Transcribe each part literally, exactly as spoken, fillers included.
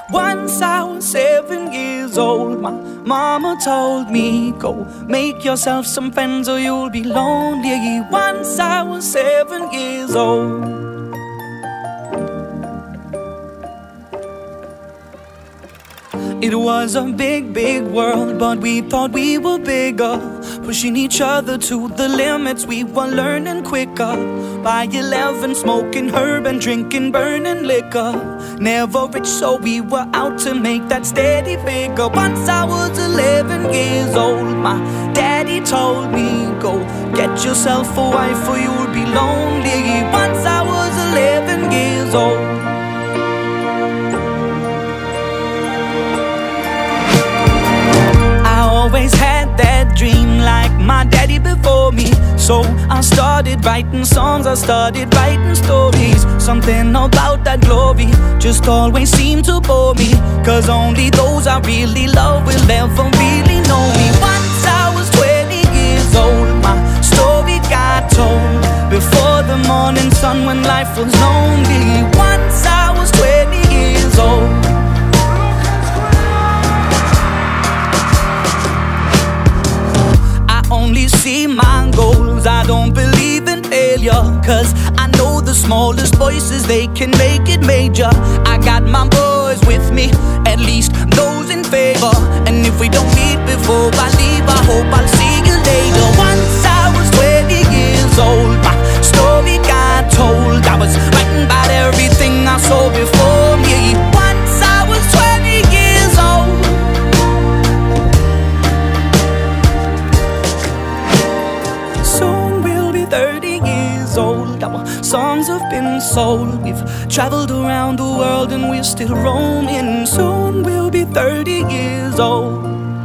Once I was seven years old, my mama told me, go make yourself some friends or you'll be lonely. Once I was seven years old. It was a big, big world, but we thought we were bigger, pushing each other to the limits. We were learning quicker. By eleven, smoking herb and drinking burning liquor. Never rich, so we were out to make that steady figure. Once I was eleven years old, my daddy told me, go get yourself a wife or you'll be lonely. Once I was eleven years old. Always had that dream like my daddy before me. So I started writing songs, I started writing stories. Something about that glory just always seemed to bore me, cause only those I really love will ever really know me. Once I was twenty years old, my story got told before the morning sun when life was lonely. Once I was twenty years old. Only see my goals, I don't believe in failure, cause I know the smallest voices, they can make it major. I got my boys with me, at least those in favor. And if we don't meet before I leave, I hope I'll see you later. Once I was twenty years old, my story got told. I was writing about everything I saw before me. Once I was twenty years old. thirty years old, our songs have been sold. We've traveled around the world and we're still roaming. Soon we'll be thirty years old.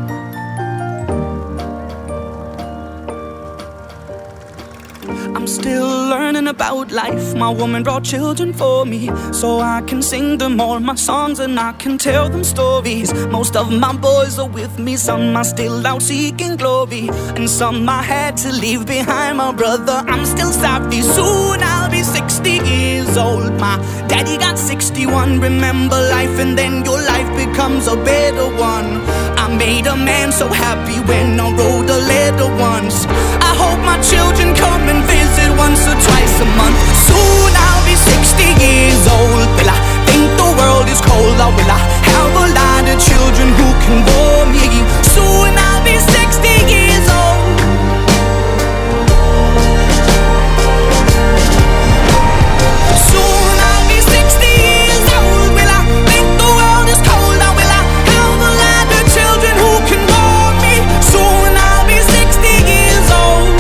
I'm still learning about life. My woman brought children for me, so I can sing them all my songs and I can tell them stories. Most of my boys are with me, some are still out seeking glory, and some I had to leave behind. My brother, I'm still sorry. Soon I'll be sixty years old. My daddy got sixty-one. Remember life and then your life becomes a better one. I made a man so happy when I wrote a letter once. I hope my children come and visit once or twice a month. Soon I'll be sixty years old. Will I think the world is cold, or will I have a lot of children who can bore me? Soon I'll be sixty years old. Soon I'll be sixty years old. Will I think the world is cold, or will I have a lot of children who can bore me? Soon I'll be sixty years old.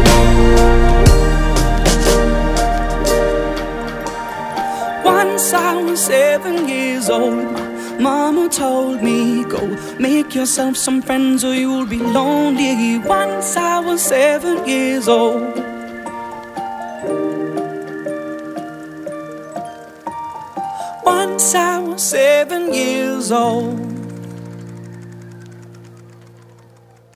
Once I was seven years old, my mama told me, go make yourself some friends or you'll be lonely. Once I was seven years old. Once I was seven years old.